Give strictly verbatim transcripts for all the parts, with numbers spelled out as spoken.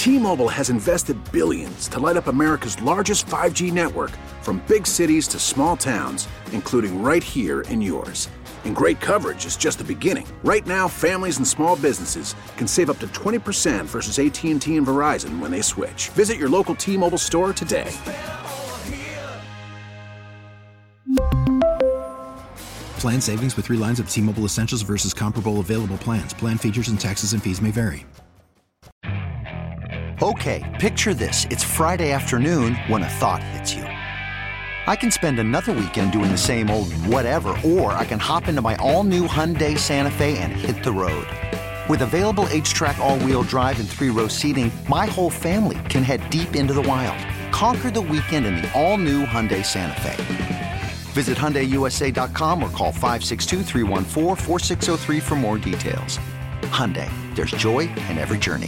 T-Mobile has invested billions to light up America's largest five G network, from big cities to small towns, including right here in yours. And great coverage is just the beginning. Right now, families and small businesses can save up to twenty percent versus A T and T and Verizon when they switch. Visit your local T-Mobile store today. Plan savings with three lines of T-Mobile Essentials versus comparable available plans. Plan features and taxes and fees may vary. Okay, picture this. It's Friday afternoon when a thought hits you. I can spend another weekend doing the same old whatever, or I can hop into my all-new Hyundai Santa Fe and hit the road. With available H-Track all-wheel drive and three-row seating, my whole family can head deep into the wild. Conquer the weekend in the all-new Hyundai Santa Fe. Visit Hyundai U S A dot com or call five six two, three one four, four six zero three for more details. Hyundai, there's joy in every journey.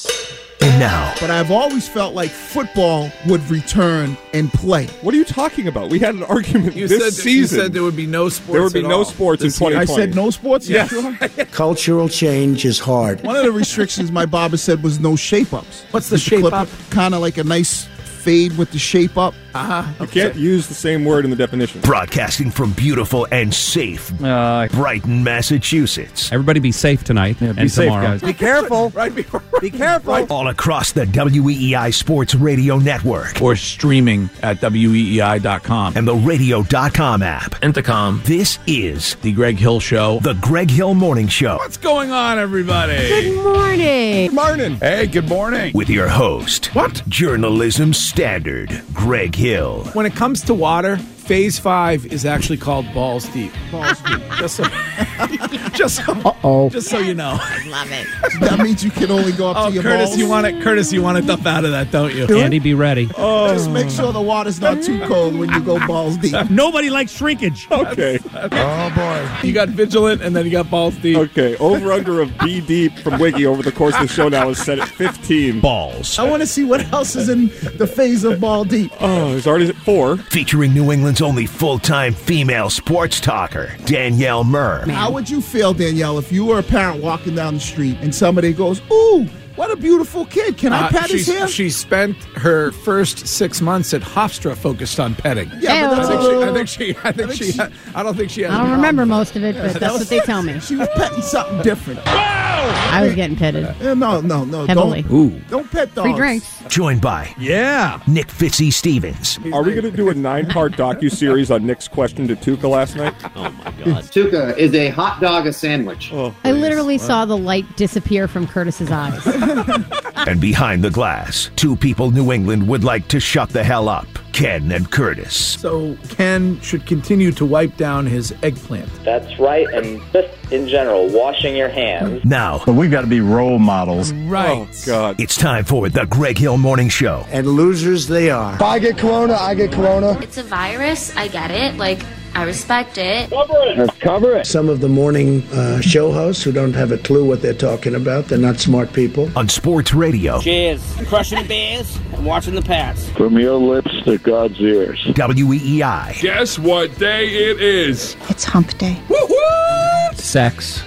And now. But I've always felt like football would return and play. What are you talking about? We had an argument you this said, season. You said there would be no sports There would be at no all sports in twenty twenty. I said no sports? Yes. Sure? Cultural change is hard. One of the restrictions my barber said was no shape-ups. What's the shape-up? Kind of like a nice fade with the shape-up. Uh-huh. You can't use the same word in the definition. Broadcasting from beautiful and safe uh, Brighton, Massachusetts. Everybody be safe tonight yeah, and be safe, tomorrow. Guys. Be careful. Right, be, be careful. Right. All across the W E E I Sports Radio Network. Or streaming at W E E I dot com. And the radio dot com app. Intercom. This is The Greg Hill Show. The Greg Hill Morning Show. What's going on, everybody? Good morning. Good morning. Hey, good morning. With your host. What? Journalism Standard, Greg Hill. When it comes to water, Phase five is actually called balls deep. Balls deep. Just so, just so, Uh-oh. just so you know. I love it. That means you can only go up Oh, to your Curtis, balls? you want it? Curtis, you want to dump out of that, don't you? Andy, be ready. Oh. Just make sure the water's not too cold when you go balls deep. Nobody likes shrinkage. Okay. Oh, boy. You got vigilant, and then you got balls deep. Okay. Over-under of B deep from Wiggy over the course of the show now is set at fifteen. Balls. I want to see what else is in the phase of ball deep. Oh, it's already at four. Featuring New England's only full-time female sports talker, Danielle Murr. How would you feel, Danielle, if you were a parent walking down the street and somebody goes, ooh, what a beautiful kid. Can I Uh, pet his she's- hair? She spent her first six months at Hofstra focused on petting. Yeah, but I that's think a- she. I think she. I think I think she. she- I don't think she. Had I don't any remember problem. most of it, but that's what they tell me. She was petting something different. I was getting petted. Uh, no, no, no. Heavily. Don't, Ooh. don't pet dogs. Free drinks. Joined by Yeah. Nick Fitzy Stevens. Are we going to do a nine-part docu-series on Nick's question to Tuca last night? Oh, my God. Tuca, is a hot dog a sandwich? Oh, I literally saw the light disappear from Curtis's eyes. And behind the glass, two people New England would like to shut the hell up, Ken and Curtis. So Ken should continue to wipe down his eggplant. That's right, and just in general, washing your hands. Now, But we've got to be role models. Right. Oh, God. it's time for the Greg Hill Morning Show. And losers they are. If I get corona, I get corona. It's a virus. I get it. Like, I respect it. Cover it. Let's cover it. Some of the morning uh, show hosts who don't have a clue what they're talking about. They're not smart people. On sports radio. Cheers. Crushing the Bears and watching the Pats. From your lips to God's ears. W E E I. Guess what day it is? It's hump day. Woo-hoo! Sex.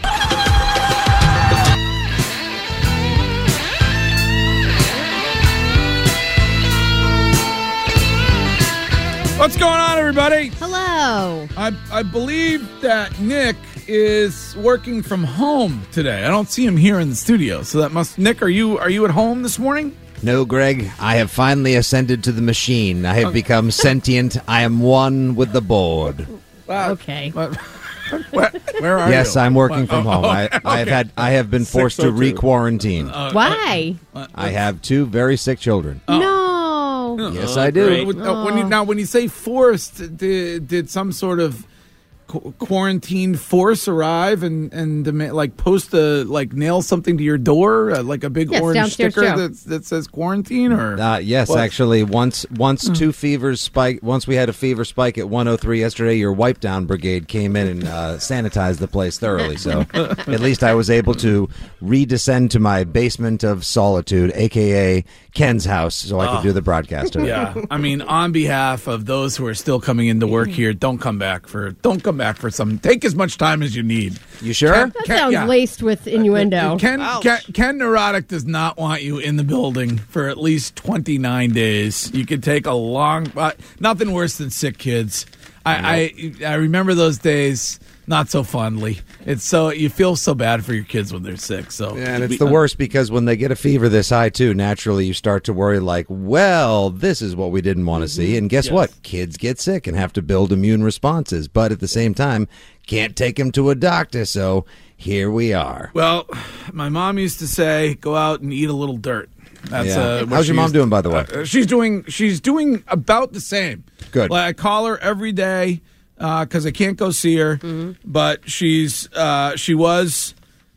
What's going on, everybody? Hello. I I believe that Nick is working from home today. I don't see him here in the studio, so that must. Nick, are you are you at home this morning? No, Greg. I have finally ascended to the machine. I have okay. become sentient. I am one with the board. Wow. Okay. Where, where are yes, you? I'm working what? from oh, home. okay, I, okay. I have had. I have been forced to re-quarantine. Uh, Why? Uh, I have two very sick children. Oh. No. Yes, I do. Uh, when you, now, when you say forced, did, did some sort of qu- quarantine force arrive and and demand, like post a like nail something to your door, uh, like a big yes, orange sticker Joe. that that says quarantine? Or uh, yes, what? actually, once once two fevers spike. Once we had a fever spike at one oh three yesterday. Your wipe down brigade came in and uh, sanitized the place thoroughly. So at least I was able to redescend to my basement of solitude, aka Ken's house, so I could Oh. do the broadcast. Yeah, I mean, on behalf of those who are still coming into work here, don't come back for don't come back. back for some. Take as much time as you need. You sure? Ken, That Ken- sounds yeah. laced with innuendo. Ken, Ken, Ken Neurotic does not want you in the building for at least twenty-nine days. You could take a long, uh, nothing worse than sick kids. I, I I remember those days not so fondly. It's so you feel so bad for your kids when they're sick. So Yeah, and it's the worst because when they get a fever this high too, naturally you start to worry like, well, this is what we didn't want to see. And guess Yes. what? Kids get sick and have to build immune responses, but at the same time, can't take them to a doctor. So here we are. Well, my mom used to say, "Go out and eat a little dirt." That's Yeah. uh, what How's she your mom used- doing, by the way? Uh, she's doing. She's doing about the same. Good. Like, I call her every day because I can't go see her. But she's uh, she was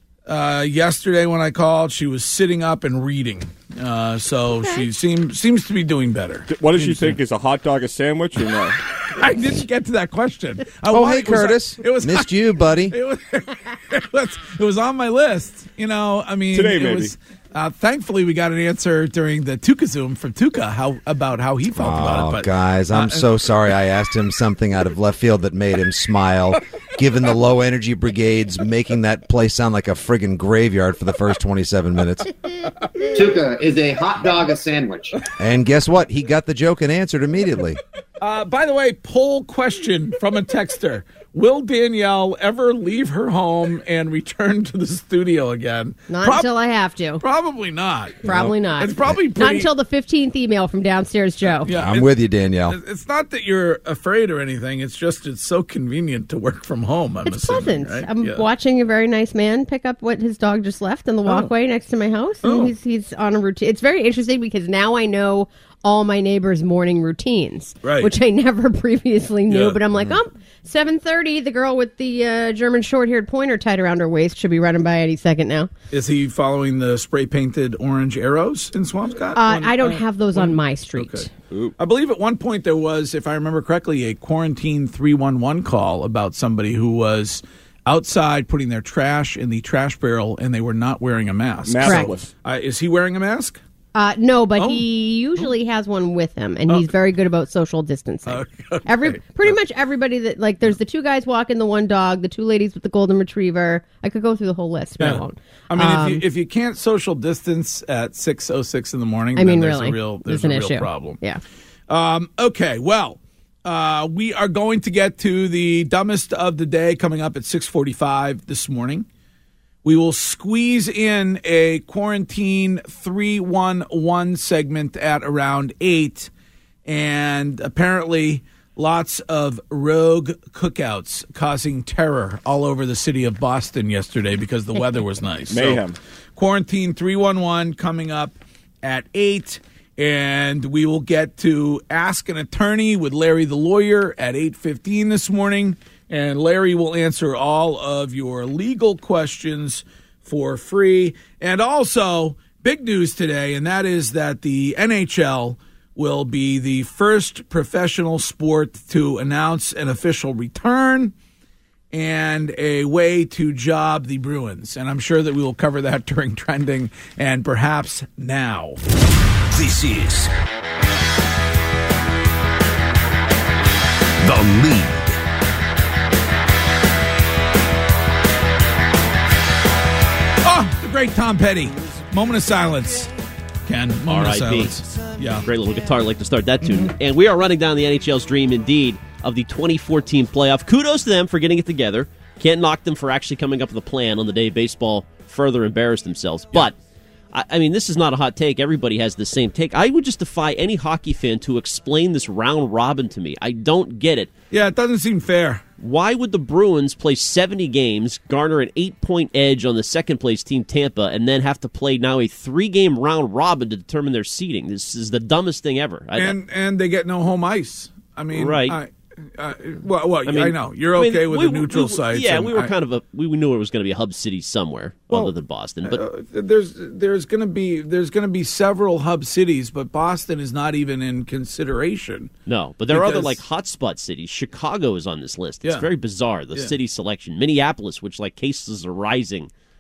uh, yesterday when I called. She was sitting up and reading. Uh, so she seems seems to be doing better. What does she Seems to- think? Is a hot dog a sandwich or no? I didn't get to that question. I Oh, wanted- hey, it was- Curtis. It was Missed you, buddy. It was, it was it was on my list. You know, I mean, Today, it maybe. was. Uh, thankfully, we got an answer during the Tuca Zoom from Tuca how about how he felt about Oh, it. But guys, I'm uh, so sorry I asked him something out of left field that made him smile, given the low energy brigades making that place sound like a friggin' graveyard for the first twenty-seven minutes. Tuca, is a hot dog a sandwich? And guess what? He got the joke and answered immediately. Uh, by the way, poll question from a texter. Will Danielle ever leave her home and return to the studio again? Not Prob- until I have to. Probably not. Probably not. It's probably Not pretty, until the fifteenth email from downstairs Joe. Yeah, I'm it- with you, Danielle. It's not that you're afraid or anything. It's just it's so convenient to work from home. I'm It's assuming, pleasant. right? I'm Yeah. watching a very nice man pick up what his dog just left in the walkway next to my house. And Oh. he's, he's on a routine. It's very interesting because now I know all my neighbors' morning routines, Right. which I never previously knew. Yeah. But I'm like, oh, seven thirty, the girl with the uh, German short-haired pointer tied around her waist should be running by any second now. Is he following the spray-painted orange arrows in Swampscott? Uh, One- I don't uh, have those on my street. Okay. I believe at one point there was, if I remember correctly, a quarantine three one one call about somebody who was outside putting their trash in the trash barrel and they were not wearing a mask. Maskless. Uh, is he wearing a mask? Uh, no, but Oh. he usually has one with him, and he's very good about social distancing. Okay. Every pretty much everybody that like, there's the two guys walking the one dog, the two ladies with the golden retriever. I could go through the whole list, but I Yeah. won't. I mean, Um, if you if you can't social distance at six oh six in the morning, I then mean, there's really, a real there's there's a an real issue. problem. Yeah. Um, okay, well, uh, we are going to get to the dumbest of the day coming up at six forty-five this morning. We will squeeze in a quarantine three one one segment at around eight, and apparently lots of rogue cookouts causing terror all over the city of Boston yesterday because the weather was nice. So, Mayhem. quarantine three one one coming up at eight. And we will get to Ask an Attorney with Larry the Lawyer at eight fifteen this morning. And Larry will answer all of your legal questions for free. And also, big news today, and that is that the N H L will be the first professional sport to announce an official return and a way to job the Bruins. And I'm sure that we will cover that during Trending and perhaps now. This is The Lead. Oh, the great Tom Petty. Moment of silence. Ken, moment of R I P silence. Yeah. Great little guitar. I'd like to start that tune. And we are running down the N H L's dream, indeed, of the twenty fourteen playoff. Kudos to them for getting it together. Can't knock them for actually coming up with a plan on the day baseball further embarrassed themselves. But, I, I mean, this is not a hot take. Everybody has the same take. I would just defy any hockey fan to explain this round robin to me. I don't get it. Yeah, it doesn't seem fair. Why would the Bruins play seventy games, garner an eight-point edge on the second-place team, Tampa, and then have to play now a three-game round robin to determine their seeding? This is the dumbest thing ever. I, And and they get no home ice. I mean, Right. I, uh, well, well, I, mean, know you're I mean, okay with we- the neutral we- sites. Yeah, and we were I- kind of a we we knew it was going to be a hub city somewhere other than Boston. But Uh, there's there's going to be there's going to be several hub cities, but Boston is not even in consideration. no, but there are other because- like hotspot cities. Chicago is on this list. It's Yeah. very bizarre. The Yeah. city selection. Minneapolis, which like cases are rising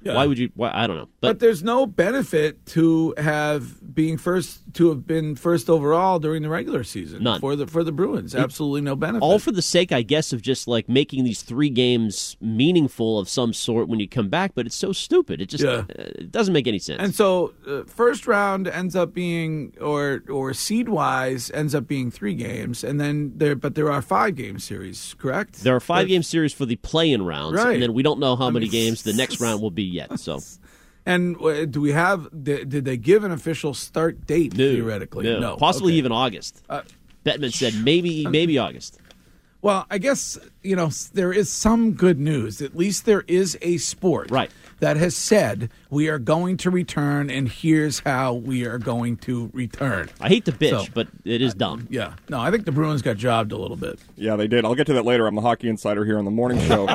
Yeah. Why would you? Why, I don't know. But, but there's no benefit to have being first to have been first overall during the regular season. None. for the for the Bruins. It, Absolutely no benefit. All for the sake, I guess, of just like making these three games meaningful of some sort when you come back. But it's so stupid. It just Yeah. uh, it doesn't make any sense. And so, uh, first round ends up being, or or seed wise ends up being three games, and then there, but there are five game series, correct? There are five game series for the play-in rounds, Right. and then we don't know how I many mean, games the next round will be yet. So, and uh, do we have? Did, did they give an official start date? no, theoretically, no, no. possibly Okay. even August. Uh, Bettman said maybe maybe August. Well, I guess, you know, there is some good news. At least there is a sport right. that has said we are going to return, and here's how we are going to return. I hate to bitch, So, but it is dumb. Yeah. No, I think the Bruins got jobbed a little bit. Yeah, they did. I'll get to that later. I'm the Hockey Insider here on the morning show.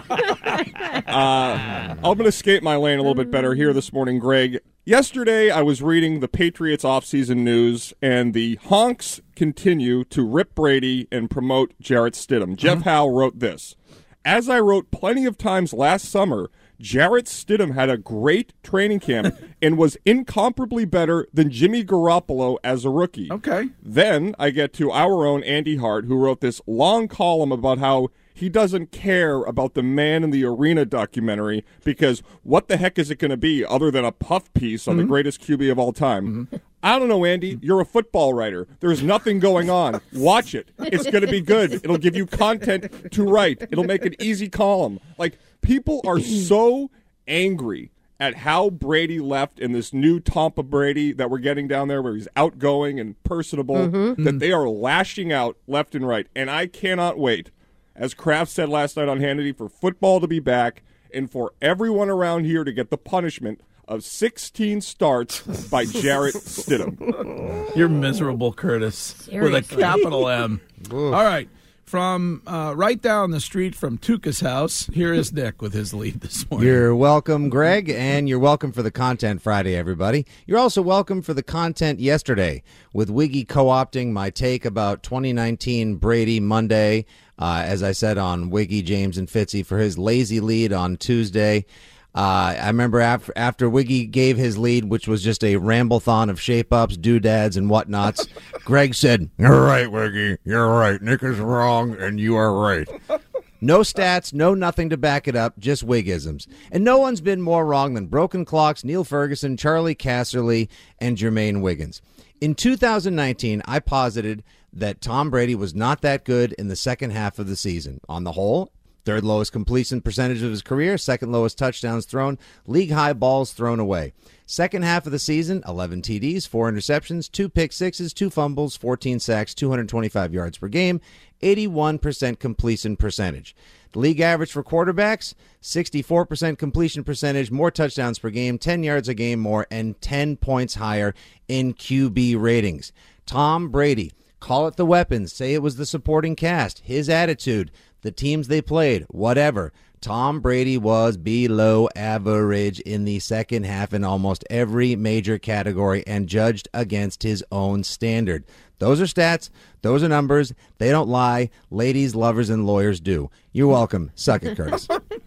uh, I'm going to escape my lane a little bit better here this morning, Greg. Yesterday, I was reading the Patriots offseason news, and the honks continue to rip Brady and promote Jarrett Stidham. Jeff Howe wrote this. As I wrote plenty of times last summer, Jarrett Stidham had a great training camp and was incomparably better than Jimmy Garoppolo as a rookie. Okay. Then I get to our own Andy Hart, who wrote this long column about how he doesn't care about the Man in the Arena documentary because what the heck is it going to be other than a puff piece on mm-hmm. the greatest Q B of all time? Mm-hmm. I don't know, Andy. You're a football writer. There's nothing going on. Watch it. It's going to be good. It'll give you content to write. It'll make an easy column. Like, people are so angry at how Brady left in this new Tampa Brady that we're getting down there where he's outgoing and personable Mm-hmm. that they are lashing out left and right. And I cannot wait, as Kraft said last night on Hannity, for football to be back and for everyone around here to get the punishment of sixteen starts by Jarrett Stidham. You're miserable, Curtis, Seriously. with a capital M. All right. From uh, right down the street from Tuca's house, here is Nick with his lead this morning. You're welcome, Greg, and you're welcome for the Content Friday, everybody. You're also welcome for the content yesterday, with Wiggy co-opting my take about twenty nineteen Brady Monday, uh, as I said on Wiggy, James, and Fitzy for his lazy lead on Tuesday. Uh, I remember after, after Wiggy gave his lead, which was just a ramble-thon of shape-ups, doodads, and whatnots, Greg said, "You're right, Wiggy. You're right. Nick is wrong, and you are right." No stats, no nothing to back it up, just Wigisms. And no one's been more wrong than Broken Clocks, Neil Ferguson, Charlie Casserly, and Jermaine Wiggins. In two thousand nineteen, I posited that Tom Brady was not that good in the second half of the season. On the whole, third lowest completion percentage of his career, second lowest touchdowns thrown, league high balls thrown away. Second half of the season, eleven T Ds, four interceptions, two pick sixes, two fumbles, fourteen sacks, two hundred twenty-five yards per game, eighty-one percent completion percentage. The league average for quarterbacks, sixty-four percent completion percentage, more touchdowns per game, ten yards a game more, and ten points higher in Q B ratings. Tom Brady, call it the weapons, say it was the supporting cast, his attitude, the teams they played, whatever. Tom Brady was below average in the second half in almost every major category and judged against his own standard. Those are stats. Those are numbers. They don't lie. Ladies, lovers, and lawyers do. You're welcome. Suck it, Curtis.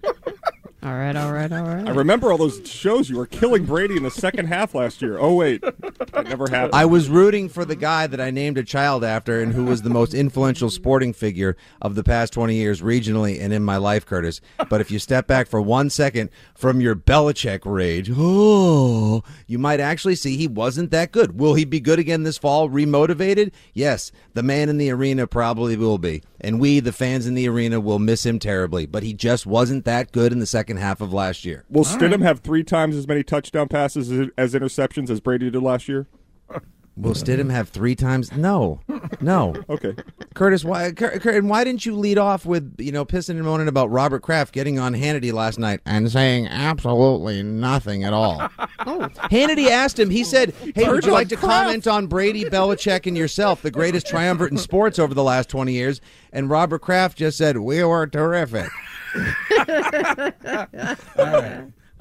All right, all right, all right. I remember all those shows. You were killing Brady in the second half last year. Oh, wait. That never happened. I was rooting for the guy that I named a child after and who was the most influential sporting figure of the past twenty years regionally and in my life, Curtis. But if you step back for one second from your Belichick rage, oh, you might actually see he wasn't that good. Will he be good again this fall, remotivated? Yes, the man in the arena probably will be. And we, the fans in the arena, will miss him terribly. But he just wasn't that good in the second half of last year. Will Stidham have three times as many touchdown passes as, as interceptions as Brady did last year? Will Stidham have three times? No, no. Okay, Curtis, why? Cur- Cur- and why didn't you lead off with you know pissing and moaning about Robert Kraft getting on Hannity last night and saying absolutely nothing at all? Oh. Hannity asked him. He said, "Hey, would you like to Kraft. comment on Brady, Belichick, and yourself, the greatest triumvirate in sports over the last twenty years?" And Robert Kraft just said, "We were terrific." All right.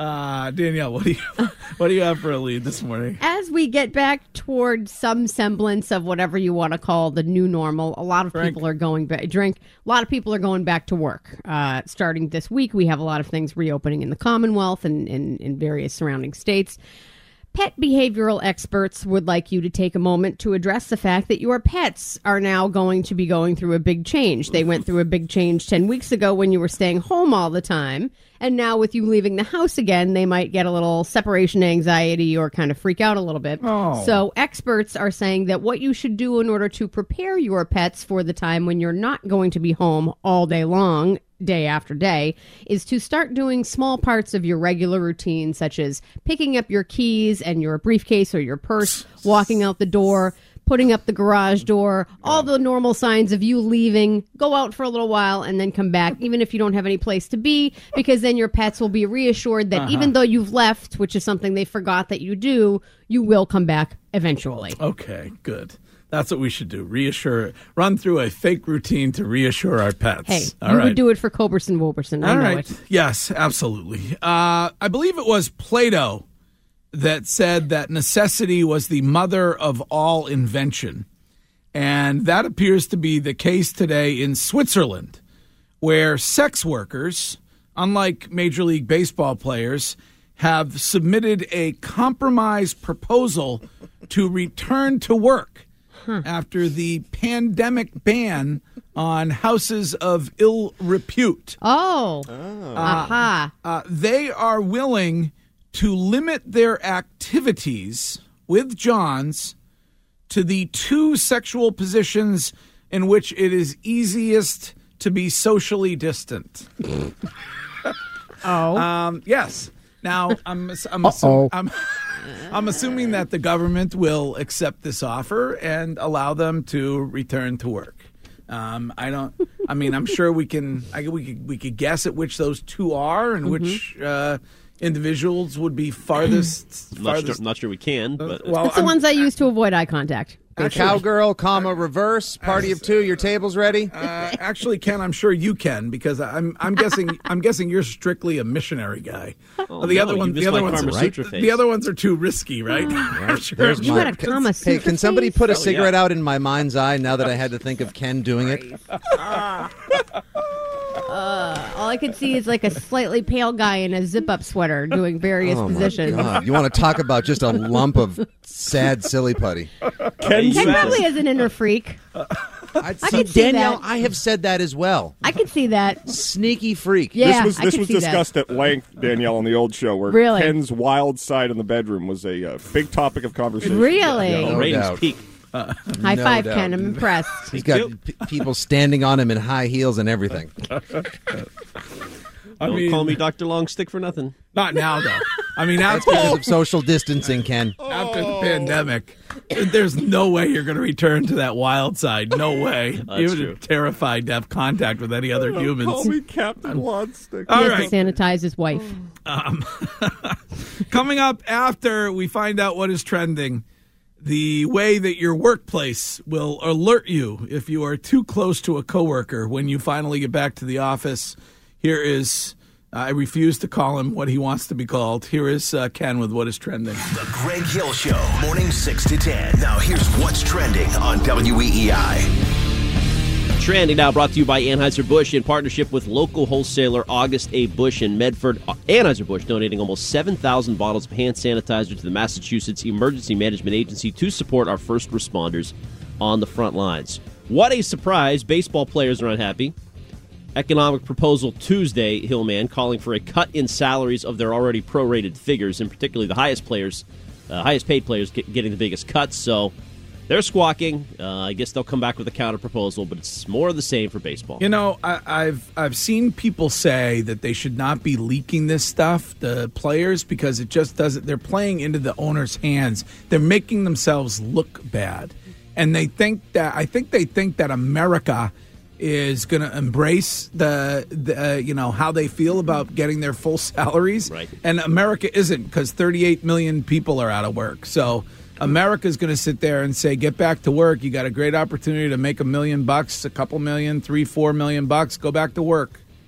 Uh, Danielle, what do you what do you have for a lead this morning? As we get back toward some semblance of whatever you want to call the new normal, a lot of Drink. people are going back. Drink. A lot of people are going back to work. Uh, starting this week, we have a lot of things reopening in the Commonwealth and in, in various surrounding states. Pet behavioral experts would like you to take a moment to address the fact that your pets are now going to be going through a big change. They went through a big change ten weeks ago when you were staying home all the time. And now with you leaving the house again, they might get a little separation anxiety or kind of freak out a little bit. Oh. So experts are saying that what you should do in order to prepare your pets for the time when you're not going to be home all day long, day after day, is to start doing small parts of your regular routine, such as picking up your keys and your briefcase or your purse, walking out the door, putting up the garage door, all the normal signs of you leaving, go out for a little while and then come back, even if you don't have any place to be, because then your pets will be reassured that Uh-huh. even though you've left, which is something they forgot that you do, you will come back eventually. Okay, good. That's what we should do. Reassure, run through a fake routine to reassure our pets. Hey, All you right. would do it for Coberson Woberson. I All know right. it. Yes, absolutely. Uh, I believe it was Plato that said that necessity was the mother of all invention. And that appears to be the case today in Switzerland, where sex workers, unlike Major League Baseball players, have submitted a compromise proposal to return to work after the pandemic ban on houses of ill repute. Oh. Uh, Aha. uh, they are willing to limit their activities with Johns to the two sexual positions in which it is easiest to be socially distant. Oh. Um, yes. Now, I'm, I'm, Uh-oh. assu- I'm, I'm assuming that the government will accept this offer and allow them to return to work. Um, I don't. I mean, I'm sure we can. I, we could. We could guess at which those two are and which uh, individuals would be farthest. Not farthest. sure, not sure we can, but well, It's the I'm- ones I use to avoid eye contact. The cowgirl, comma, reverse, party of two, your table's ready? Uh, actually, Ken, I'm sure you can because I'm I'm guessing I'm guessing you're strictly a missionary guy. Oh, the no, other you ones, missed the other my ones, Kama right? Sutra face. The other ones are too risky, right? I'm sure. There's You my- got a Kama Hey, Sutra can somebody face? put a Oh, cigarette yeah. out in my mind's eye now that I had to think of Ken doing it? Uh, all I could see is like a slightly pale guy in a zip-up sweater doing various Oh, my positions. God. You want to talk about just a lump of sad, silly putty. Ken, Ken probably is an inner freak. I'd I see- could see Danielle, that. I have said that as well. I could see that. Sneaky freak. Yeah, this was I this could was see that. discussed at length, Danielle, on the old show, where Really? Ken's wild side in the bedroom was a uh, big topic of conversation. Really? Yeah. No ratings doubt. peak. High No five, doubt. Ken. I'm impressed. He's got p- people standing on him in high heels and everything. I Don't mean, call me Doctor Longstick for nothing. not now though. I mean, That's after because of social distancing, Ken. after the pandemic, there's no way you're going to return to that wild side. No way. That's You're true. terrified to have contact with any other Call humans. me Captain Longstick. All He has right. to sanitize his wife. Um, coming up after we find out what is trending, the way that your workplace will alert you if you are too close to a coworker when you finally get back to the office. Here is, uh, I refuse to call him what he wants to be called. Here is uh, Ken with what is trending. The Greg Hill Show, morning six to ten. Now here's what's trending on W E E I. Trending now brought to you by Anheuser-Busch in partnership with local wholesaler August A. Busch in Medford. Anheuser-Busch donating almost seven thousand bottles of hand sanitizer to the Massachusetts Emergency Management Agency to support our first responders on the front lines. What a surprise. Baseball players are unhappy. Economic proposal Tuesday, Hillman, calling for a cut in salaries of their already prorated figures, and particularly the highest players, uh, highest paid players get, getting the biggest cuts. So they're squawking. Uh, I guess they'll come back with a counter proposal, but it's more of the same for baseball. You know, I, I've I've seen people say that they should not be leaking this stuff, the players, because it just doesn't. They're playing into the owner's hands. They're making themselves look bad, and they think that I think they think that America is going to embrace the, the uh, you know, how they feel about getting their full salaries, Right. and America isn't, because thirty-eight million people are out of work. So America's going to sit there and say, get back to work. You got a great opportunity to make a million bucks, a couple million, three, four million bucks. Go back to work.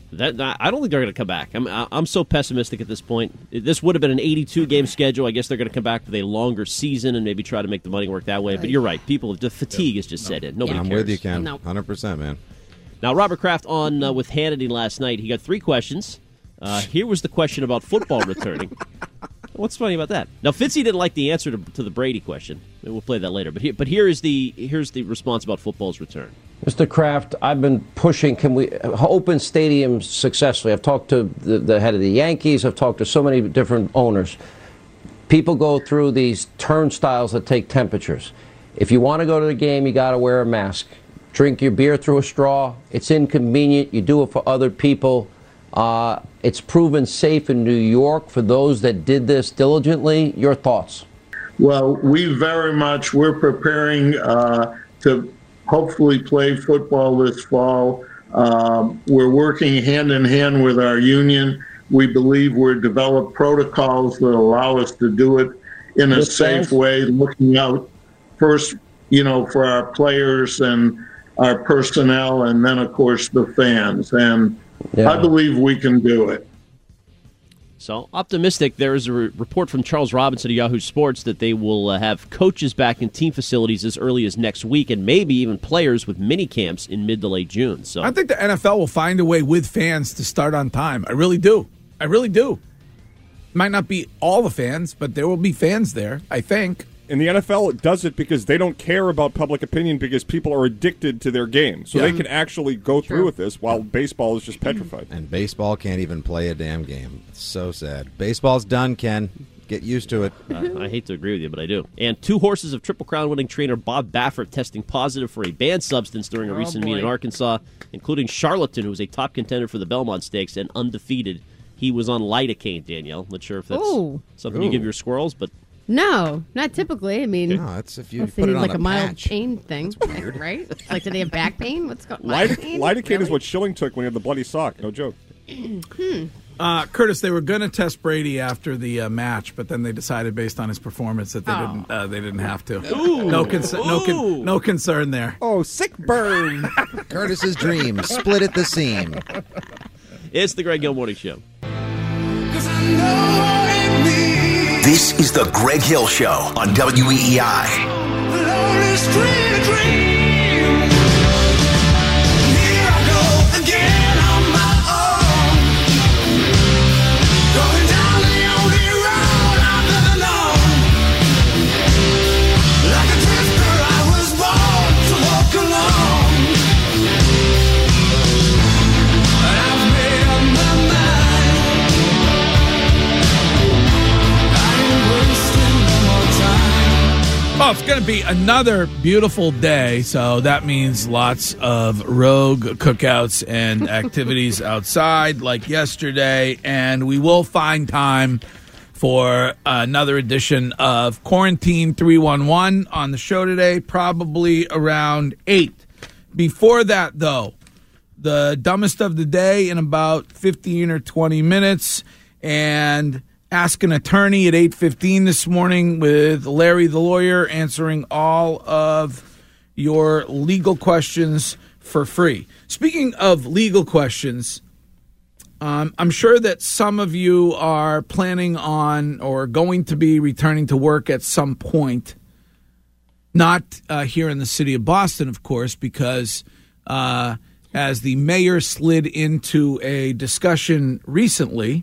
That, I don't think they're going to come back. I'm I'm so pessimistic at this point. This would have been an eighty-two game schedule. I guess they're going to come back with a longer season and maybe try to make the money work that way. But you're right. People, the fatigue has just set in. Nobody I'm cares. with you, Ken. No. one hundred percent, man. Now, Robert Kraft on uh, with Hannity last night. He got three questions. Uh, here was the question about football returning. What's funny about that? Now, Fitzy didn't like the answer to, to the Brady question. We'll play that later. But here, but here is the here's the response about football's return. Mister Kraft, I've been pushing, can we open stadiums successfully? I've talked to the, the head of the Yankees. I've talked to so many different owners. People go through these turnstiles that take temperatures. If you want to go to the game, you got to wear a mask. Drink your beer through a straw. It's inconvenient. You do it for other people. Uh, it's proven safe in New York for those that did this diligently. Your thoughts? Well, we very much, we're preparing uh, to hopefully play football this fall. Um, we're working hand in hand with our union. We believe we've developed protocols that allow us to do it in a safe way, looking out first, you know, for our players and our personnel, and then, of course, the fans. And yeah. I believe we can do it. So optimistic. There is a re- report from Charles Robinson of Yahoo Sports that they will uh, have coaches back in team facilities as early as next week, and maybe even players with mini camps in mid to late June. So I think the N F L will find a way with fans to start on time. I really do. I really do. Might not be all the fans, but there will be fans there, I think. And the N F L does it because they don't care about public opinion because people are addicted to their game. So Yeah. they can actually go through with this while baseball is just petrified. And baseball can't even play a damn game. It's so sad. Baseball's done, Ken. Get used to it. Uh, I hate to agree with you, but I do. And two horses of Triple Crown winning trainer Bob Baffert testing positive for a banned substance during a Oh, recent boy. meet in Arkansas, including Charlatan, who was a top contender for the Belmont Stakes and undefeated. He was on lidocaine, Danielle. Not sure if that's Ooh. something you Ooh. give your squirrels, but No, not typically. I mean, No, it's if you unless they put it need on like a a mild patch. pain thing, right? Like, do they have back pain? What's going on? Lidocaine, Lidocaine is what Schilling took when he had the bloody sock. No joke. Uh, Curtis, they were going to test Brady after the uh, match, but then they decided, based on his performance, that they Oh. didn't. Uh, they didn't have to. Ooh. No, con- no, Ooh. con- no concern there. Oh, sick burn. Curtis's dream split at the seam. it's the Greg Hill Morning Show. This is the Greg Hill Show on W E E I. Oh, it's going to be another beautiful day, so that means lots of rogue cookouts and activities outside like yesterday, and we will find time for another edition of Quarantine three one one on the show today, probably around eight. Before that, though, the dumbest of the day in about fifteen or twenty minutes, and Ask an Attorney at eight fifteen this morning with Larry the Lawyer, answering all of your legal questions for free. Speaking of legal questions, um, I'm sure that some of you are planning on or going to be returning to work at some point. Not uh, here in the city of Boston, of course, because uh, as the mayor slid into a discussion recently,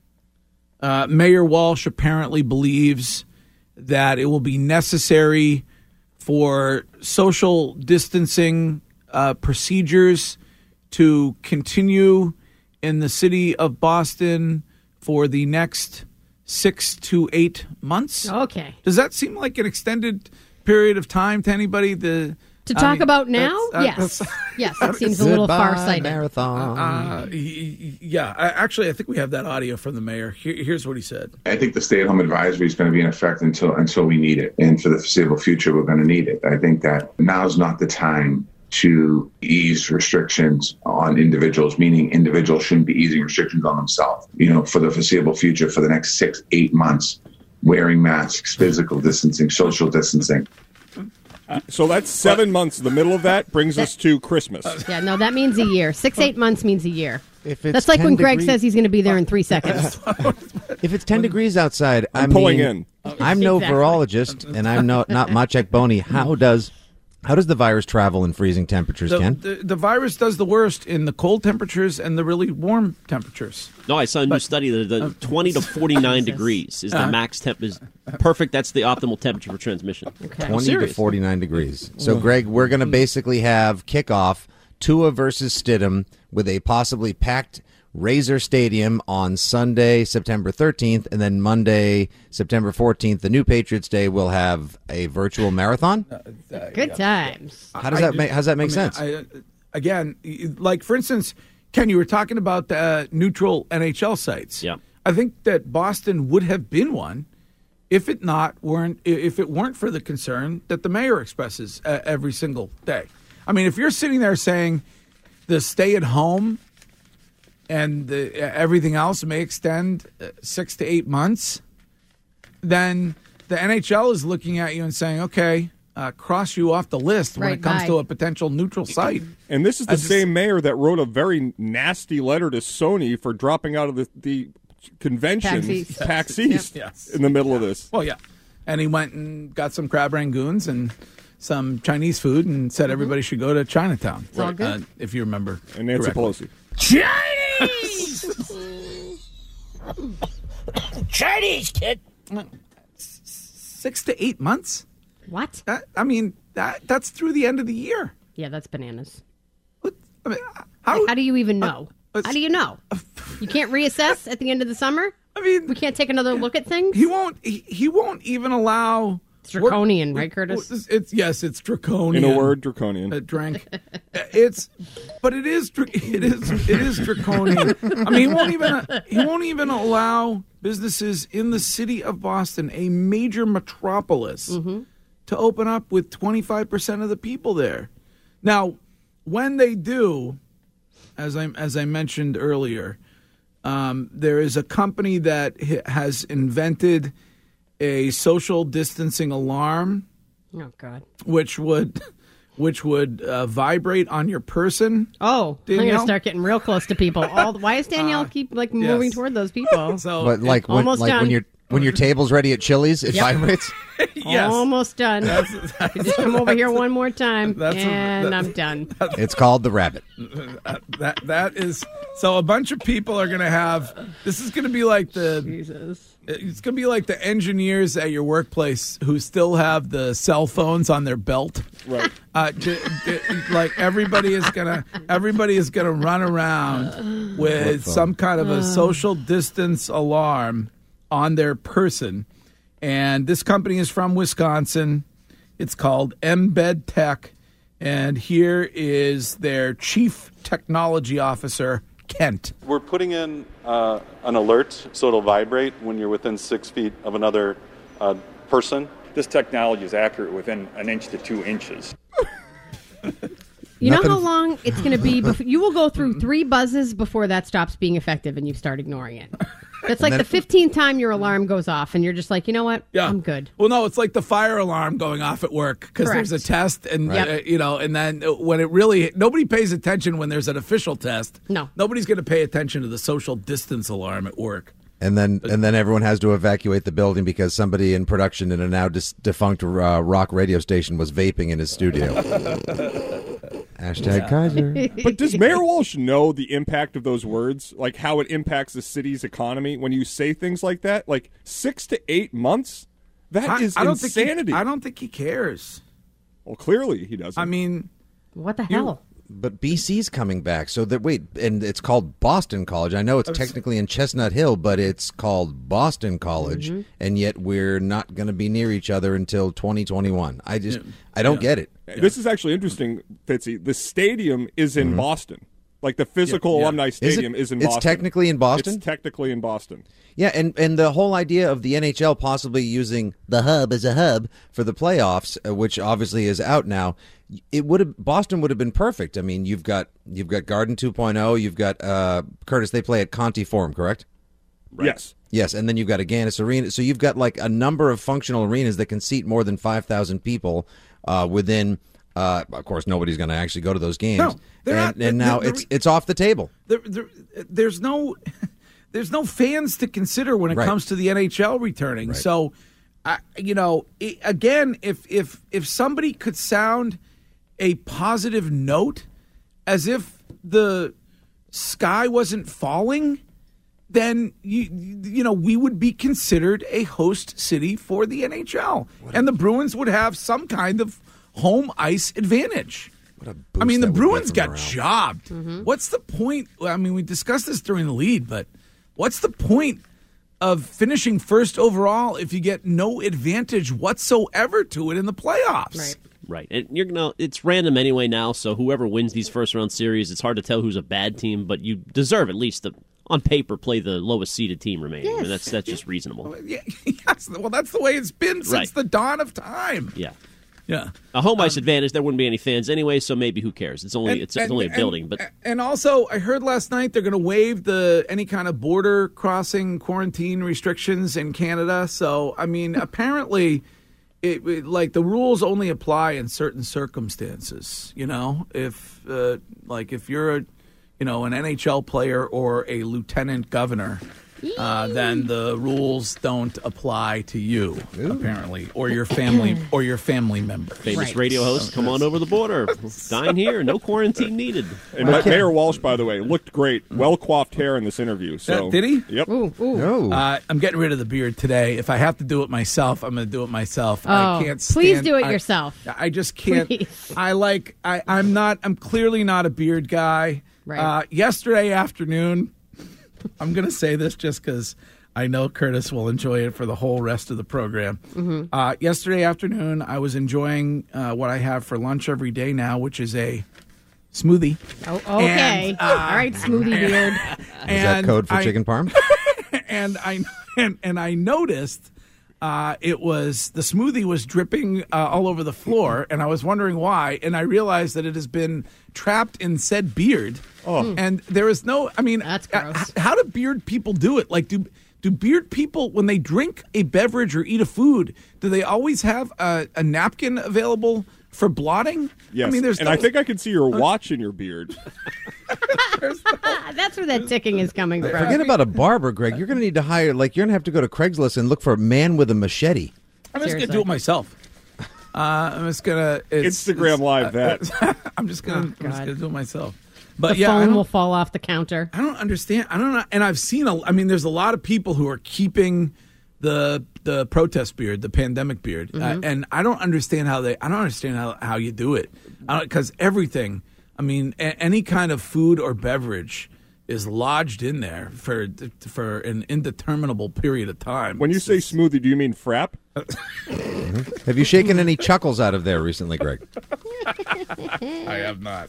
Uh, Mayor Walsh apparently believes that it will be necessary for social distancing uh, procedures to continue in the city of Boston for the next six to eight months. Okay. Does that seem like an extended period of time to anybody? The To I talk mean, about now? that's- uh, yes. that's- Yes, it seems a little Goodbye, far-sighted. Marathon. Uh, y- y- yeah, I, actually, I think we have that audio from the mayor. Here, here's what he said. I think the stay-at-home advisory is going to be in effect until until we need it, and for the foreseeable future, we're going to need it. I think that now's not the time to ease restrictions on individuals, meaning individuals shouldn't be easing restrictions on themselves. You know, for the foreseeable future, for the next six, eight months, wearing masks, physical distancing, social distancing. So that's seven months. The middle of that brings us to Christmas. Yeah, no, that means a year. Six, eight months means a year. If it's That's like when Greg degrees, says he's going to be there in three seconds. if it's ten degrees outside, I I'm pulling mean, in. I'm no Exactly. virologist, and I'm no, not Maciek Boney. How does how does the virus travel in freezing temperatures, The, Ken? the, the virus does the worst in the cold temperatures and the really warm temperatures. No, I saw a new study that the twenty to forty-nine degrees is the Uh-huh. max temp is perfect. That's the optimal temperature for transmission. twenty to forty-nine degrees. So, Greg, we're going to basically have kickoff Tua versus Stidham with a possibly packed Razor Stadium on Sunday, September thirteenth, and then Monday, September fourteenth, the new Patriots Day, will have a virtual marathon. Good times. How does that make How does that make I mean, sense? I, again, like for instance, Ken, you were talking about the uh, neutral N H L sites. Yeah, I think that Boston would have been one if it not weren't if it weren't for the concern that the mayor expresses uh, every single day. I mean, if you're sitting there saying the stay at home and the, everything else may extend uh, six to eight months, then the N H L is looking at you and saying, okay, uh, cross you off the list when Right, it comes bye. to a potential neutral site. And this is the I just- same mayor that wrote a very nasty letter to Sony for dropping out of the, the convention, PAX East. PAX Yep. East, Yes. in the middle of this. Well, yeah. And he went and got some crab rangoons and some Chinese food and said everybody should go to Chinatown. It's all good. Uh, if you remember. And Nancy correctly. Pelosi. Chinese! Chinese, kid! Six to eight months? What? That, I mean, that that's through the end of the year. Yeah, that's bananas. I mean, how, how do you even know? how do you know? You can't reassess at the end of the summer? I mean, we can't take another look at things? He won't. He, he won't even allow. It's draconian, right, Curtis? It's, it's yes, it's draconian. In a word, draconian. Uh, drank. It's, but it is. dra- It is. It is draconian. I mean, he won't even. Uh, he won't even allow businesses in the city of Boston, a major metropolis, Mm-hmm. to open up with twenty-five percent of the people there. Now, when they do, as I as I mentioned earlier, um, there is a company that h- has invented a social distancing alarm, Oh, God. which would which would uh, vibrate on your person. Oh, I'm Danielle? going to start getting real close to people. All Why is Danielle keep like moving yes. toward those people? So But like when, almost like done. when your when your table's ready at Chili's, it Yep. vibrates. Yes. Almost done. Just come over here one more time, That's a- and that- I'm done. It's called the rabbit. Uh, that that is so. A bunch of people are going to have. This is going to be like the. Jesus. It's going to be like the engineers at your workplace who still have the cell phones on their belt. Right. Uh, d- d- like everybody is gonna. Everybody is gonna run around with phone? some kind of a Uh. social distance alarm on their person, and this company is from Wisconsin. It's called Embed Tech, and here is their chief technology officer, Kent. We're putting in uh, an alert so it'll vibrate when you're within six feet of another uh, person. This technology is accurate within an inch to two inches. You Nothing- know how long it's going to be? Before, you will go through three buzzes before that stops being effective and you start ignoring it. That's like then- the fifteenth time your alarm goes off and you're just like, you know what? Yeah. I'm good. Well, no, it's like the fire alarm going off at work because there's a Correct. test, and Right. uh, you know, and then when it really nobody pays attention when there's an official test. No. Nobody's going to pay attention to the social distance alarm at work. And then and then everyone has to evacuate the building because somebody in production in a now dis- defunct uh, rock radio station was vaping in his studio. Hashtag Kaiser. But does Mayor Walsh know the impact of those words? Like how it impacts the city's economy when you say things like that? Like six to eight months? That I, is I don't insanity. Think he, I don't think he cares. Well, clearly he doesn't. I mean, what the hell? But B C's coming back, so that wait, and it's called Boston College. I know it's technically in Chestnut Hill, but it's called Boston College, Mm-hmm. and yet we're not going to be near each other until twenty twenty-one. I just, I don't get it. This is actually interesting, Fitzy. The stadium is in Mhm. Boston. Like the physical Yeah, yeah. alumni Is it- stadium is, in it's Boston. technically in Boston? It's technically in Boston. Yeah, and, and the whole idea of the N H L possibly using the hub as a hub for the playoffs, uh, which obviously is out now, it would have Boston would have been perfect. I mean, you've got you've got Garden two point oh, you've got uh, Curtis. They play at Conti Forum, correct? Yes. Yes, and then you've got Agganis Arena. So you've got like a number of functional arenas that can seat more than five thousand people uh, within Uh, of course, nobody's going to actually go to those games. No, they're and, not- and now they're- it's it's off the table. There, there, there's no there's no fans to consider when it Right. comes to the N H L returning. Right. So, I, you know, i again, if if if somebody could sound a positive note, as if the sky wasn't falling, then you you know we would be considered a host city for the N H L, and the Bruins would have some kind of home ice advantage. I mean, the that would Bruins get got from jobbed. Mm-hmm. What's the point? I mean, we discussed this during the lead, but what's the point of finishing first overall if you get no advantage whatsoever to it in the playoffs? Right. Right. And you're gonna it's random anyway now, so whoever wins these first round series, it's hard to tell who's a bad team, but you deserve at least to, on paper, play the lowest seeded team remaining. Yes. I mean, that's that's just reasonable. Yeah, yes, well, that's the way it's been since Right. the dawn of time. Yeah. Yeah. A home ice advantage, there wouldn't be any fans anyway, so maybe who cares? It's only And- it's, it's and- only a and- building, but And also, I heard last night they're going to waive the any kind of border crossing quarantine restrictions in Canada. So, I mean, apparently, it, it- like the rules only apply in certain circumstances. You know, if uh, like if you're a, you know, an N H L player or a lieutenant governor. Uh, then the rules don't apply to you, apparently, or your family, or your family member. famous Right. radio host, come on over the border, dine here, no quarantine needed. And Mayor Walsh, by the way, looked great. Well coiffed hair in this interview. So Uh, did he? Yep. Ooh, ooh. No. Uh, I'm getting rid of the beard today. If I have to do it myself, I'm going to do it myself. Oh, I can't. Stand, please do it I- yourself. I just can't. Please. I like. I, I'm not. I'm clearly not a beard guy. Right. Uh, yesterday afternoon, I'm going to say this just because I know Curtis will enjoy it for the whole rest of the program. Mm-hmm. Uh, yesterday afternoon, I was enjoying uh, what I have for lunch every day now, which is a smoothie. Oh, okay. And, uh, All right, smoothie beard. Is that code for I- chicken parm? and I and, and I noticed uh, it was the smoothie was dripping uh, all over the floor, and I was wondering why. And I realized that it has been trapped in said beard. Oh. And there is no. I mean, That's uh, gross. h- how do beard people do it? Like, do do beard people when they drink a beverage or eat a food, do they always have a, a napkin available for blotting? Yes. I mean, there's and no- I think I can see your watch in your beard. That's where that ticking is coming from. Forget about a barber, Greg. You're going to need to hire, like, you're going to have to go to Craigslist and look for a man with a machete. I'm just Seriously. gonna do it myself. Uh, I'm just gonna it's, Instagram it's- Live that. I'm just gonna, Oh, I'm just God. gonna do it myself. But the yeah, I phone don't, will fall off the counter. I don't understand. I don't know. And I've seen a. I mean, there's a lot of people who are keeping the the protest beard, the pandemic beard, uh, Mm-hmm. and I don't understand how they. I don't understand how how you do it, because everything. I mean, a, any kind of food or beverage is lodged in there for for an indeterminable period of time. When you say smoothie, do you mean frap? Have you shaken any chuckles out of there recently, Greg? I have not.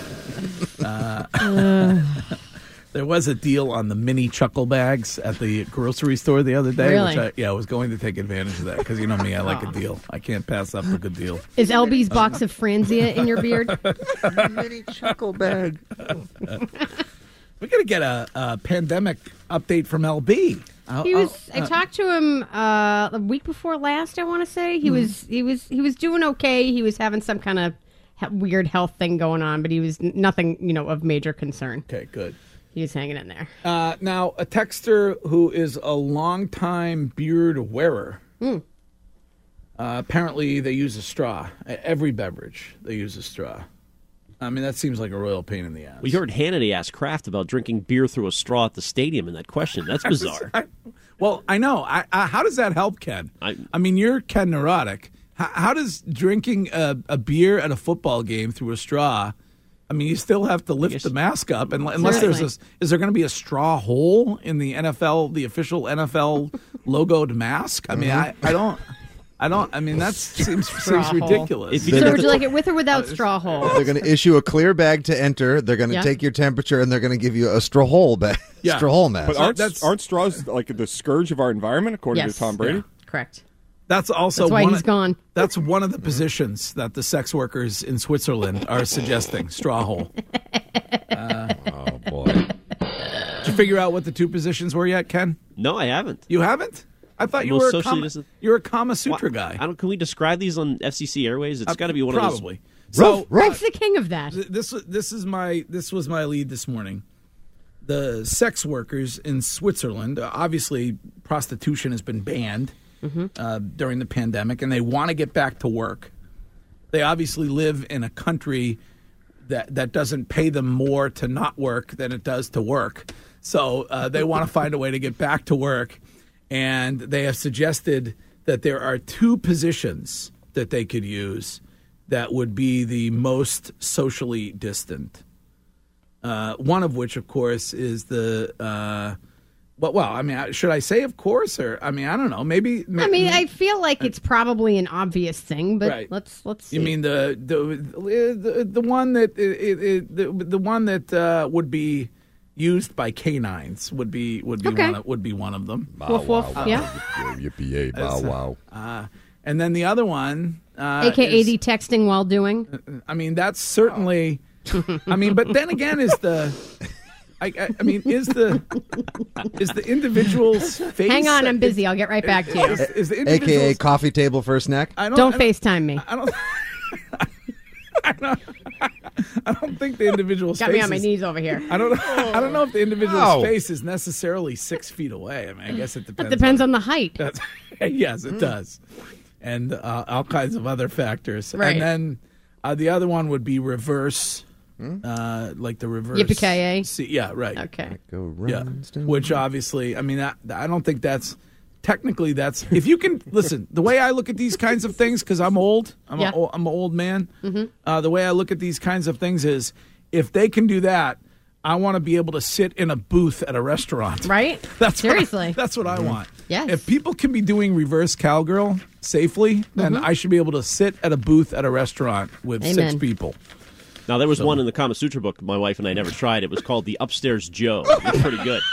Uh, there was a deal on the mini chuckle bags at the grocery store the other day. Really? Which I, yeah, I was going to take advantage of that because you know me, I like a deal. I can't pass up a good deal. Is L B's box of Franzia in your beard? Mini chuckle bag. We got to get a, a pandemic update from L B. I'll- He was. I'll- I talked to him uh, the week before last. I want to say he was. He was. He was doing okay. He was having some kind of he- weird health thing going on, but he was n- nothing, you know, of major concern. Okay, good. He was hanging in there. Uh, now, a texter who is a longtime beard wearer. Hmm. Uh, apparently, they use a straw. Every beverage, they use a straw. I mean, that seems like a royal pain in the ass. We heard Hannity ask Kraft about drinking beer through a straw at the stadium in that question. That's bizarre. I, well, I know. I, I, how does that help, Ken? I, I mean, you're Ken Neurotic. How, how does drinking a, a beer at a football game through a straw? I mean, you still have to lift the mask up, and unless there's a, is there going to be a straw hole in the N F L, the official N F L logoed mask? I mean, I, I don't. I don't. I mean, that seems seems hole. ridiculous. So would you like it with or without straw hole? They're going to issue a clear bag to enter. They're going to Yeah. take your temperature, and they're going to give you a straw hole bag, Yeah. straw hole mask. But aren't, aren't straws like the scourge of our environment, according Yes. to Tom Brady? Yeah. Correct. That's also That's why one he's of, gone. That's one of the positions that the sex workers in Switzerland are suggesting. Straw hole. Uh, oh boy! Did you figure out what the two positions were yet, Ken? No, I haven't. You haven't? I thought you Most were a socially Kama, distant- you're a Kama Sutra Why- guy. I don't. Can we describe these on F C C Airways? It's Uh, got to be one probably. of those So Greg's the king of that. th- this this is my this was my lead this morning. The sex workers in Switzerland, uh, obviously prostitution has been banned Mm-hmm. uh, during the pandemic, and they want to get back to work. They obviously live in a country that that doesn't pay them more to not work than it does to work. So uh, they want to find a way to get back to work, and they have suggested that there are two positions that they could use that would be the most socially distant. Uh, one of which, of course, is the uh, well, well. I mean, should I say, of course, or I mean, I don't know. Maybe. I mean, I feel like it's probably an obvious thing, but Right. let's let's see. You mean the the the, the one that it, it, the the one that uh, would be used by canines would be would be Okay. one of, would be one of them. Woof, woof, yeah. Yippee, bow wow. Uh, and then the other one, uh, A K A is- the texting while doing. I mean, that's certainly. I mean, but then again, is the. I, I, I mean, is the is the individual's face? Hang on, I'm busy. I'll get right back to you. Is, is the A K A individual's coffee table for a snack. I Don't, I don't FaceTime me. I don't. I don't, I don't think the individual's Got face me on my is- knees over here. I don't. I don't know if the individual's Ow. face is necessarily six feet away. I mean, I guess it depends. It depends on the height. That's, yes, it does, and uh, all kinds of other factors. Right. And then uh, the other one would be reverse, uh, like the reverse. Yippee-ki-yay? See, yeah, right. Okay. Go Yeah, runs down. which obviously, I mean, I, I don't think that's technically that's if you can listen. The way I look at these kinds of things, because I'm old, I'm Yeah. a, I'm an old man. Mhm. Uh, the way I look at these kinds of things is, if they can do that, I want to be able to sit in a booth at a restaurant. Right? That's Seriously. What I, that's what I want. Yes. If people can be doing reverse cowgirl safely, then I should be able to sit at a booth at a restaurant with six Amen. people. Now, there was So- one in the Kama Sutra book my wife and I never tried. It was called the Upstairs Joe. It was pretty good.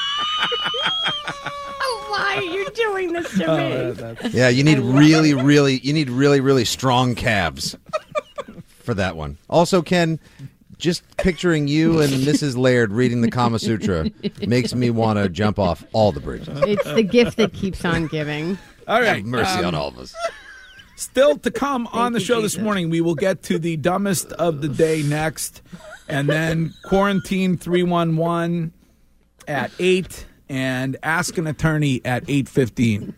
Oh, why are you doing this to me? Yeah, you need really, really, you need really, really strong calves for that one. Also, Ken, just picturing you and Missus Laird reading the Kama Sutra makes me want to jump off all the bridges. It's the gift that keeps on giving. All right. Have mercy um, on all of us. Still to come on the you, show this Jesus. morning, we will get to the dumbest of the day next, and then Quarantine three one one at eight, and Ask an Attorney at eight fifteen.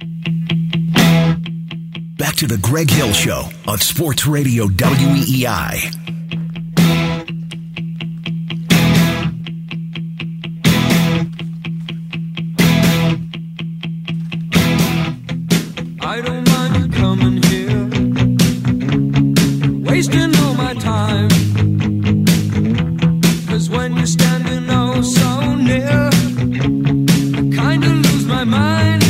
Back to the Greg Hill Show on Sports Radio W E E I. I don't mind you coming here, wasting all my time. Cause when you're standing oh so near, I kinda lose my mind.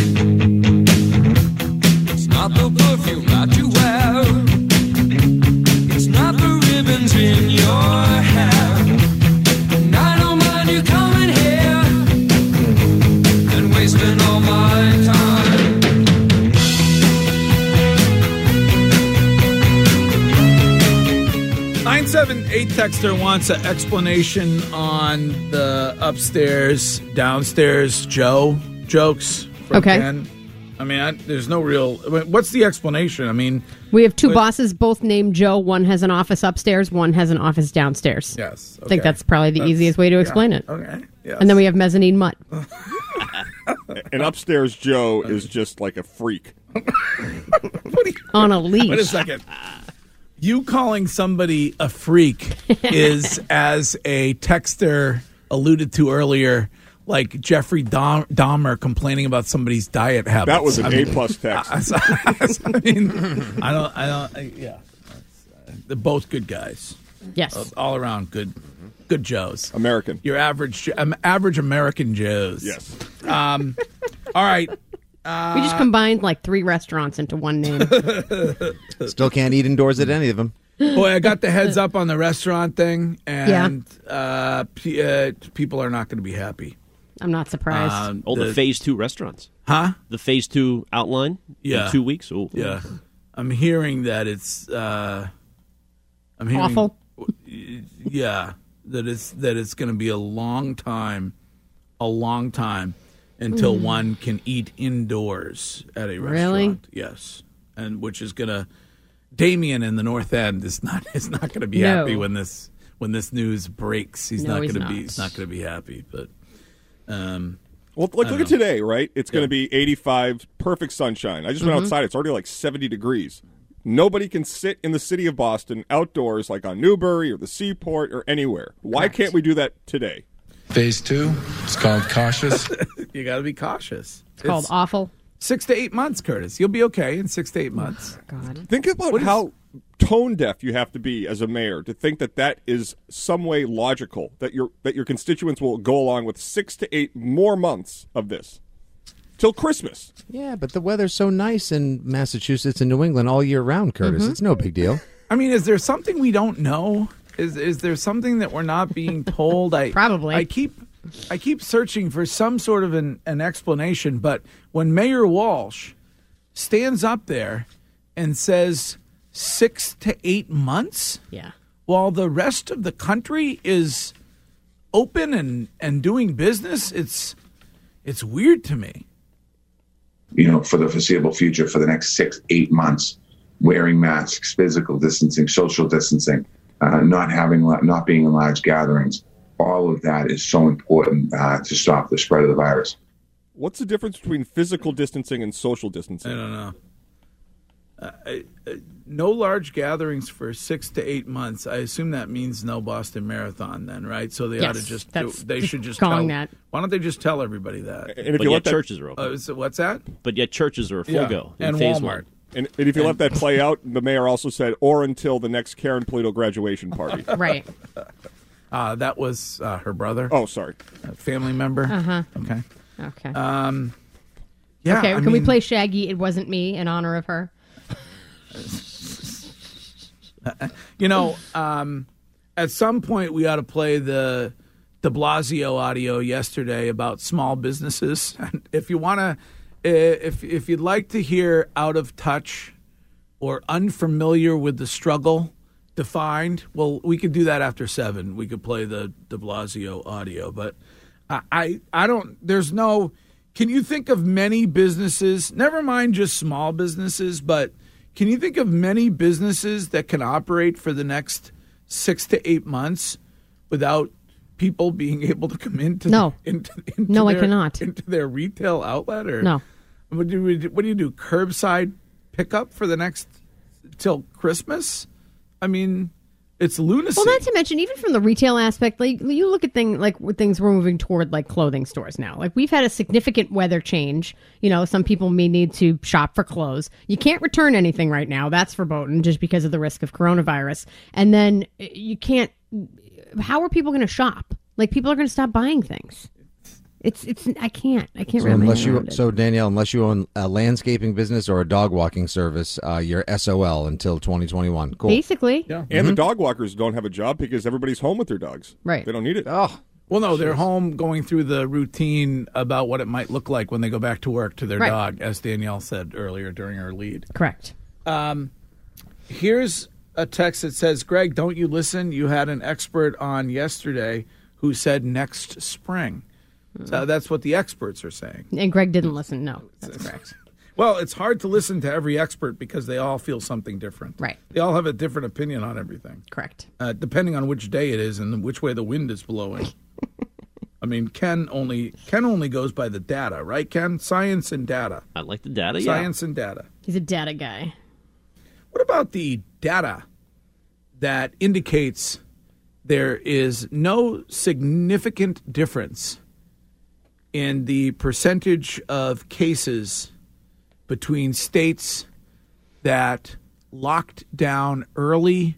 It's not the perfume that you wear, it's not the ribbons in your hair. And I don't mind you coming here and wasting all my time. nine seven eight texter wants an explanation on the upstairs, downstairs Joe jokes. From Okay. Ken. I mean, I, there's no real. I mean, what's the explanation? I mean, We have two But- bosses, both named Joe. One has an office upstairs, one has an office downstairs. yes. I think okay. that's probably the That's- easiest way to yeah, explain it. Okay. Yes. And then we have mezzanine mutt. And upstairs Joe is just like a freak. On a leash. Wait a second. You calling somebody a freak is, as a texter alluded to earlier, like Jeffrey Dahmer, Dahmer complaining about somebody's diet habits. That was an I mean, A-plus text. I, I mean, I don't, I don't, I, yeah. Uh, they're both good guys. Yes. Uh, all around good, good Joes. American. Your average, um, average American Joes. Yes. Um, all right. Uh, We just combined like three restaurants into one name. Still can't eat indoors at any of them. Boy, I got the heads up on the restaurant thing, and uh, p- uh, people are not going to be happy. I'm not surprised. Um, Oh, the, phase two restaurants. Huh? The phase two outline? Yeah. In two weeks? Oh. Yeah. I'm hearing that it's uh, I'm hearing, Awful. Yeah, that it's that it's going to be a long time, a long time until Mm. one can eat indoors at a restaurant. Really? Yes, and which is going to Damien in the North End is not is not going to be No. happy when this when this news breaks. He's No, not he's going to be not. he's not going to be happy. But um, Well, I look, don't look at know. today, right? It's going to be eighty-five, perfect sunshine. I just went Mhm. outside. It's already like seventy degrees. Nobody can sit in the city of Boston outdoors like on Newbury or the Seaport or anywhere. Why Correct. can't we do that today? Phase two, it's called cautious. you got to be cautious. It's called awful. Six to eight months, Curtis. You'll be okay in six to eight months. God. Think about What is- how tone deaf you have to be as a mayor to think that that is some way logical, that your that your constituents will go along with six to eight more months of this till Christmas. Yeah, but the weather's so nice in Massachusetts and New England all year round, Curtis. Mm-hmm. It's no big deal. I mean, is there something we don't know? Is is there something that we're not being told? I Probably. I keep I keep searching for some sort of an, an explanation, but when Mayor Walsh stands up there and says six to eight months, Yeah. while the rest of the country is open and, and doing business, it's it's weird to me. You know, for the foreseeable future, for the next six, eight months, wearing masks, physical distancing, social distancing, uh, not having, not being in large gatherings. All of that is so important uh, to stop the spread of the virus. What's the difference between physical distancing and social distancing? I don't know. Uh, I, uh, no large gatherings for six to eight months. I assume that means no Boston Marathon, then, right? So they ought to Yes, just. Do, that's- they should just calling tell. that. Why don't they just tell everybody that? And if But you yet let that, churches are open. Uh, so what's that? But yet churches are a full Yeah, go in and phase Walmart. one. and, and if you let that play out, the mayor also said, or until the next Karen Polito graduation party. Right. Uh, that was uh, her brother, Oh, sorry. a family member. Uh-huh. Okay. Okay. Um, yeah. okay, I can we mean, play Shaggy, It Wasn't Me, in honor of her? You know, um, at some point we ought to play the De Blasio audio yesterday about small businesses. And if you want to, if if you'd like to hear out of touch or unfamiliar with the struggle defined, well, we could do that after seven. We could play the De Blasio audio, but I I, I don't. There's no. Can you think of many businesses? Never mind just small businesses, but can you think of many businesses that can operate for the next six to eight months without people being able to come into No. into, into No, I their, cannot. into their retail outlet? Or No. What do you what do you do? Curbside pickup for the next till Christmas? I mean, it's lunacy. Well, not to mention, even from the retail aspect, like you look at things like with things we're moving toward, like clothing stores now. Like we've had a significant weather change. You know, some people may need to shop for clothes. You can't return anything right now. That's verboten, just because of the risk of coronavirus. And then uh, you can't. How are people going to shop? Like people are going to stop buying things. It's it's. I can't. I can't. So wrap my unless head you, around it. so Danielle, unless you own a landscaping business or a dog walking service, uh, you're S O L until twenty twenty-one. Cool. Basically, yeah. And the dog walkers don't have a job because everybody's home with their dogs. Right. They don't need it. Oh, Well, no, they're home going through the routine about what it might look like when they go back to work to their Right. dog, as Danielle said earlier during our lead. correct. Um, here's a text that says, Greg, don't you listen? You had an expert on yesterday who said next spring. So that's what the experts are saying. And Greg didn't listen. No, that's correct. Well, it's hard to listen to every expert because they all feel something different. Right. They all have a different opinion on everything. Correct. Uh, depending on which day it is and which way the wind is blowing. I mean, Ken only Ken only goes by the data, right, Ken? Science and data. I like the data, yeah. Science and data. He's a data guy. What about the data that indicates there is no significant difference in the percentage of cases between states that locked down early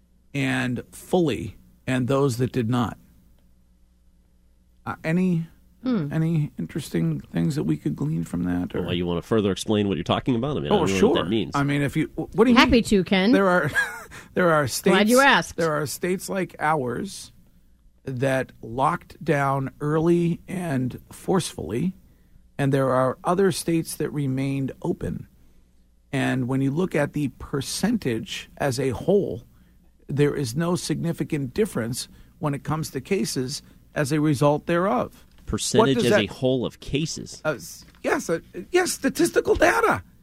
and fully and those that did not? Uh, any Hmm. any interesting things that we could glean from that? Or? Well, you want to further explain what you're talking about? I mean, I Oh, don't know sure. what that means. I mean, if you what do you Happy mean? to, Ken. There are there are states. Glad you asked. There are states like ours that locked down early and forcefully, and there are other states that remained open. And when you look at the percentage as a whole, there is no significant difference when it comes to cases as a result thereof. Percentage does as that- a whole of cases. Uh, yes, uh, yes, statistical data.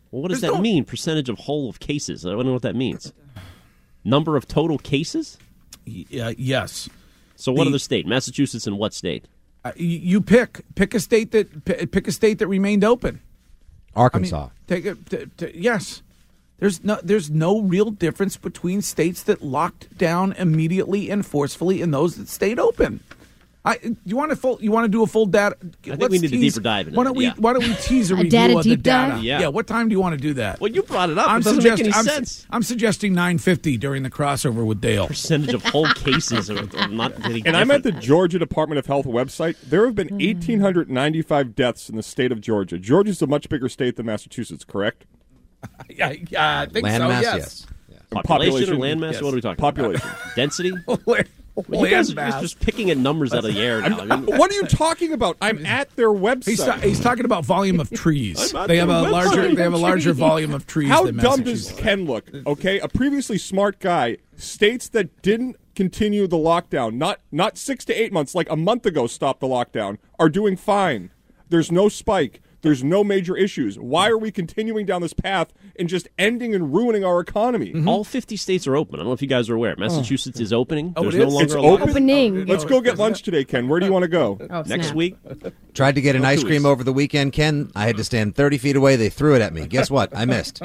Well, what does There's that no- mean? Percentage of whole of cases. I don't know what that means. Number of total cases? Yeah, yes. So what The- other state? Massachusetts and what state? Uh, you, you pick pick a state that p- pick a state that remained open. Arkansas. I mean, take it. T- t- yes, there's no there's no real difference between states that locked down immediately and forcefully and those that stayed open. I you want to full you want to do a full data? I think we need a deeper dive into Why don't that, we yeah. Why don't we tease a, A review data of the deep dive? data? Yeah. What time do you want to do that? Well, you brought it up. I'm it doesn't make suggest- any I'm, sense. I'm suggesting nine fifty during the crossover with Dale. Percentage of whole cases are, are not getting And I'm at the different. Georgia Department of Health website. There have been one thousand eight hundred ninety-five deaths in the state of Georgia. Georgia's a much bigger state than Massachusetts, correct? Yeah, yeah, I think Landmass, so. yes. And Population, or landmass? yes. What are we talking Population. about? Density? Land You guys are mass. just picking at numbers out of the air now. I mean, What are you talking about? I'm at their website. He's, ta- he's talking about volume of trees. I'm not They have a doing larger website. they have a larger volume of trees How than dumb does Massachusetts. Ken look? Okay, a previously smart guy, states that didn't continue the lockdown, not not six to eight months, like a month ago, stopped the lockdown, are doing fine. There's no spike. There's no major issues. Why are we continuing down this path and just ending and ruining our economy? all fifty states are open. I don't know if you guys are aware. Massachusetts is opening. Oh, There's it no is? longer It's a lockdown. open? Opening. Let's go get lunch today, Ken. Where do you want to go? Oh, Next snap. week? Tried to get an No, ice two cream weeks. over the weekend, Ken. I had to stand thirty feet away. They threw it at me. Guess what? I missed.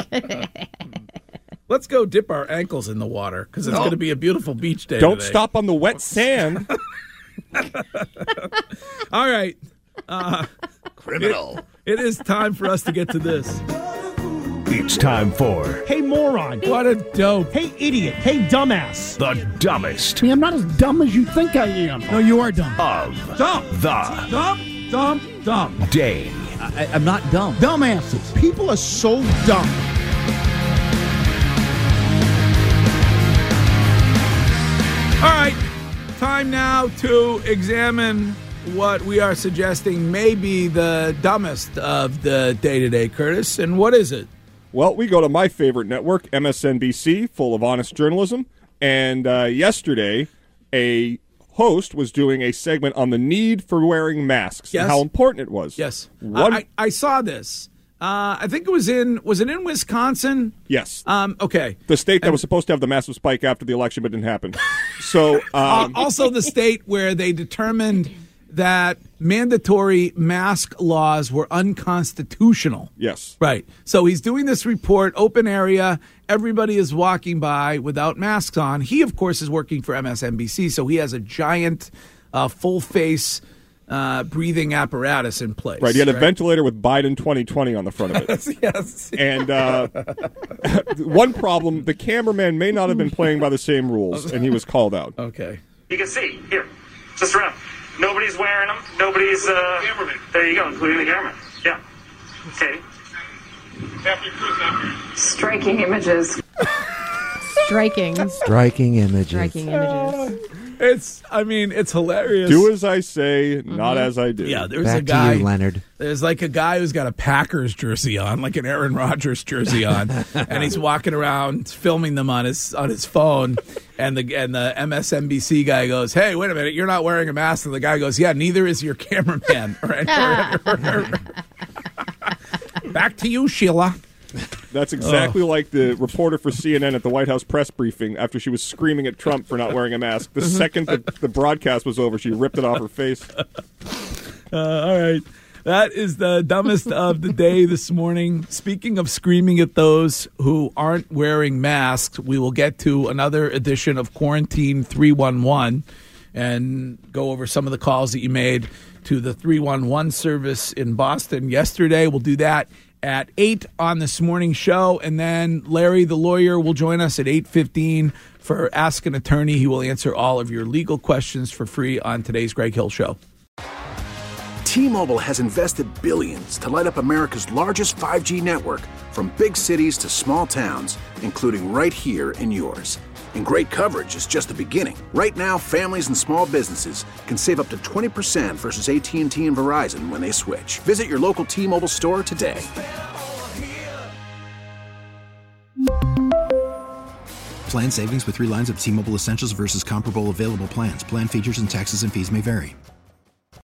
Let's go dip our ankles in the water because it's going to be a beautiful beach day. Don't today. stop on the wet sand. All right, uh, Criminal. it is time for us to get to this. It's time for Hey, moron. What a dope! Hey, idiot. Hey, dumbass. the dumbest Me, I'm not as dumb as you think I am. No, you are dumb. of Dumb, the dumb, dumb, dumb. day. I, I'm not dumb. Dumbasses. People are so dumb. All right, time now to examine what we are suggesting may be the dumbest of the day today, Curtis. And what is it? Well, we go to my favorite network, M S N B C, full of honest journalism. And uh, yesterday, a host was doing a segment on the need for wearing masks Yes. and how important it was. Yes, One, I, I saw this. Uh, I think it was in was it in Wisconsin? yes. Um, okay. The state that was supposed to have the massive spike after the election, but didn't happen. So, Uh, um, also, the state where they determined that mandatory mask laws were unconstitutional. yes. Right. So he's doing this report, open area. Everybody is walking by without masks on. He, of course, is working for M S N B C, so he has a giant, uh, full face uh, breathing apparatus in place. Right. He had a ventilator with Biden twenty twenty on the front of it. Yes. And uh, one problem, the cameraman may not have been playing by the same rules, and he was called out. Okay. You can see here, just around. Nobody's wearing them. Nobody's. Uh, cameraman. There you go, including the cameraman. Yeah. Okay. Striking images. Striking. Striking images. Striking images. It's, I mean, it's hilarious. Do as I say, not as I do. Yeah, there's Back a guy. to you, Leonard. There's like a guy who's got a Packers jersey on, like an Aaron Rodgers jersey on, and he's walking around filming them on his on his phone. And the and the M S N B C guy goes, "Hey, wait a minute, you're not wearing a mask." And the guy goes, "Yeah, neither is your cameraman." Back to you, Sheila. That's exactly like the reporter for C N N at the White House press briefing after she was screaming at Trump for not wearing a mask. The second the, the broadcast was over, she ripped it off her face. Uh, all right. That is the dumbest of the day this morning. Speaking of screaming at those who aren't wearing masks, we will get to another edition of Quarantine three one one and go over some of the calls that you made to the three one one service in Boston yesterday. We'll do that at eight on this morning's show. And then Larry, the lawyer, will join us at eight fifteen for Ask an Attorney. He will answer all of your legal questions for free on today's Greg Hill Show. T-Mobile has invested billions to light up America's largest five G network, from big cities to small towns, including right here in yours. And great coverage is just the beginning. Right now, families and small businesses can save up to twenty percent versus A T and T and Verizon when they switch. Visit your local T-Mobile store today. Plan savings with three lines of T-Mobile Essentials versus comparable available plans. Plan features and taxes and fees may vary.